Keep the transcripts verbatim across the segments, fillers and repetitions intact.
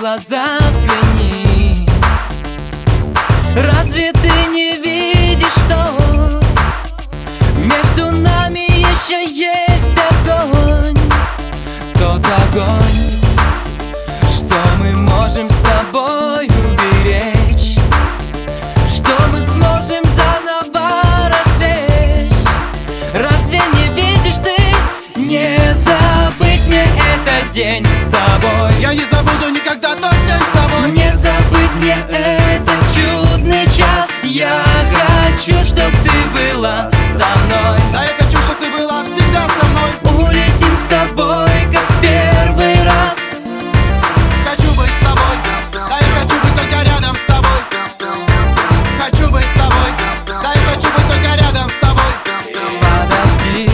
глаза взгляни. Разве ты не видишь, что между нами еще есть огонь? Тот огонь, что мы можем с тобой уберечь, что мы сможем заново разжечь. Разве не видишь ты? Не забыть мне этот день с тобой. Я не забуду никогда тот день с тобой. Не забыть мне этот чудный час. Я хочу, чтоб ты была со мной. Да, я хочу, чтоб ты была всегда со мной. Улетим с тобой, как в первый раз. Хочу быть с тобой. Да, я хочу быть только рядом с тобой. Хочу быть с тобой. Да, я хочу быть только рядом с тобой. Подожди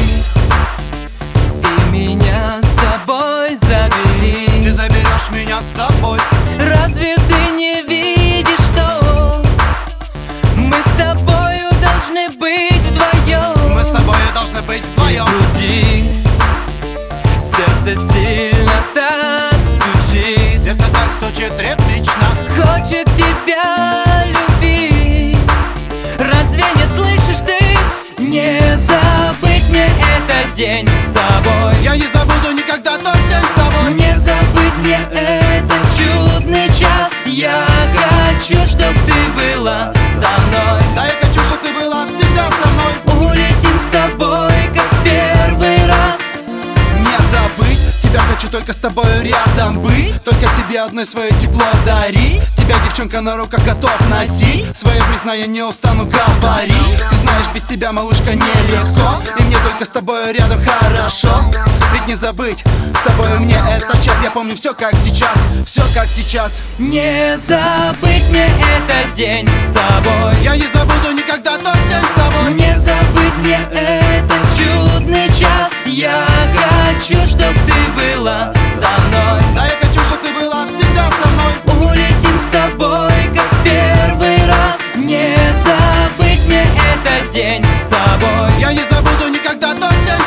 и меня с собой забери. Ты заберешь меня с собой. Разве ты не видишь, что мы с тобою должны быть вдвоем? Мы с тобой должны быть вдвоем. В груди сердце сильно так стучит, Сердце так стучит ритмично. хочет тебя любить. Разве не слышишь ты? Не забыть мне этот день с тобой. Я не забуду никогда тот день с тобой. Не забыть мне этот чудный час. Я хочу, чтоб ты была со мной. Да, я хочу, чтоб ты была всегда со мной. Улетим с тобой, как в первый раз. Не забыть, тебя хочу только с тобой рядом быть. Только тебе одной свое тепло дари. Тебя, девчонка, на руках готов носить. Свое признание не устану говорить. Ты знаешь, без тебя, малышка, нелегко. И мне только с тобой рядом хорошо. Ведь не забыть, с тобой мне этот час. Я помню все как сейчас, все как сейчас. Не забыть мне этот день с тобой. Я не забуду никогда тот день с тобой. Не забыть мне этот чудный час. Я хочу, чтоб ты была со мной. Да, я хочу, чтоб ты была всегда со мной. Улетим с тобой, как в первый раз. Не забыть мне этот день с тобой. Я не забуду никогда тот день